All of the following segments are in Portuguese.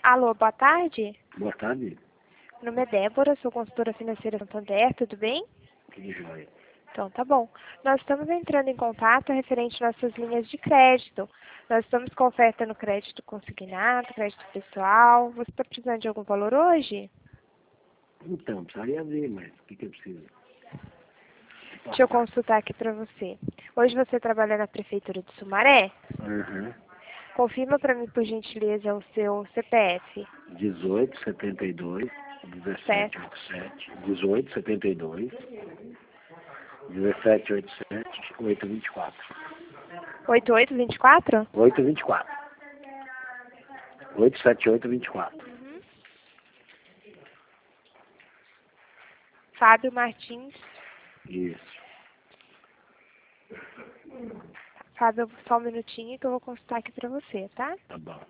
Alô, boa tarde. Boa tarde. Meu nome é Débora, sou consultora financeira Santander, tudo bem? Tudo jóia. Então, tá bom. Nós estamos entrando em contato referente às nossas linhas de crédito. Nós estamos com oferta no crédito consignado, crédito pessoal. Você está precisando de algum valor hoje? Então, precisaria ver, mas o que eu preciso? Deixa eu consultar aqui para você. Hoje você trabalha na Prefeitura de Sumaré? Uhum. Confirma para mim, por gentileza, o seu CPF. 1872, Certo. 1787, 1872, 1787, 824. 8824? 824. 87824. Uhum. Fábio Martins. Isso. Fábio, só um minutinho que eu vou consultar aqui para você, tá? Tá bom.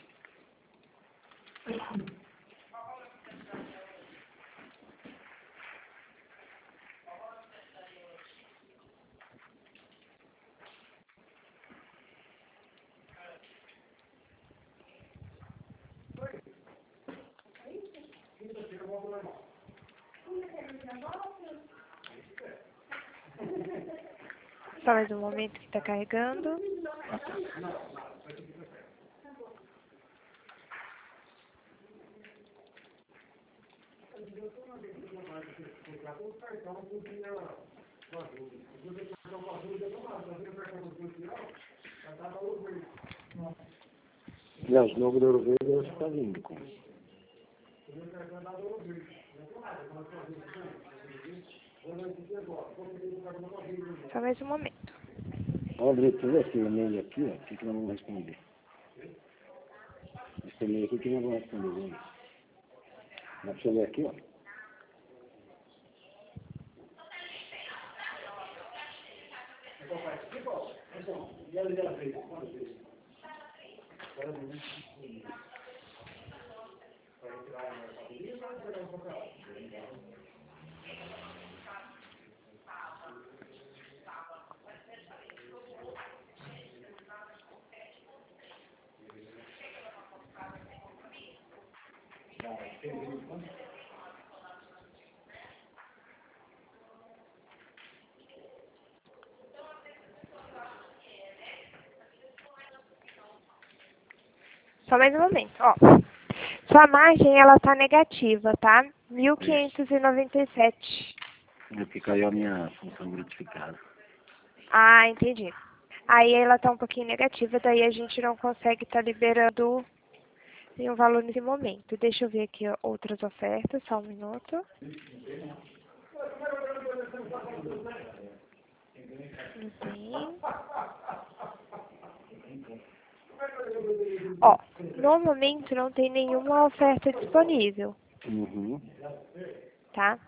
Só mais um momento que está carregando. Não, o novo do Ouro Verde eu acho que tá vindo com. Só mais um momento. Ó, Brito, tu vê esse e-mail aqui, ó, que nós vamos responder. Esse e-mail aqui que nós vamos responder hoje. Dá pra você ler aqui, ó. Só mais um momento, ó. Sua margem, ela tá negativa, tá? 1.597. É porque caiu a minha função gratificada. Ah, entendi. Aí ela tá um pouquinho negativa, daí a gente não consegue estar liberando nenhum valor nesse momento. Deixa eu ver aqui ó, outras ofertas, só um minuto. Uhum. Ó, no momento não tem nenhuma oferta disponível, Uhum. tá?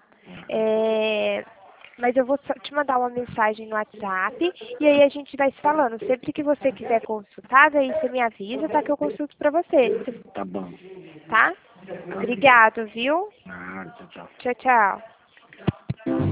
Mas eu vou te mandar uma mensagem no WhatsApp e aí a gente vai se falando. Sempre que você quiser consultar, daí você me avisa, tá? Que eu consulto pra você, Tá bom. tá? Obrigado, viu? Ah, tchau, tchau. Tchau, tchau.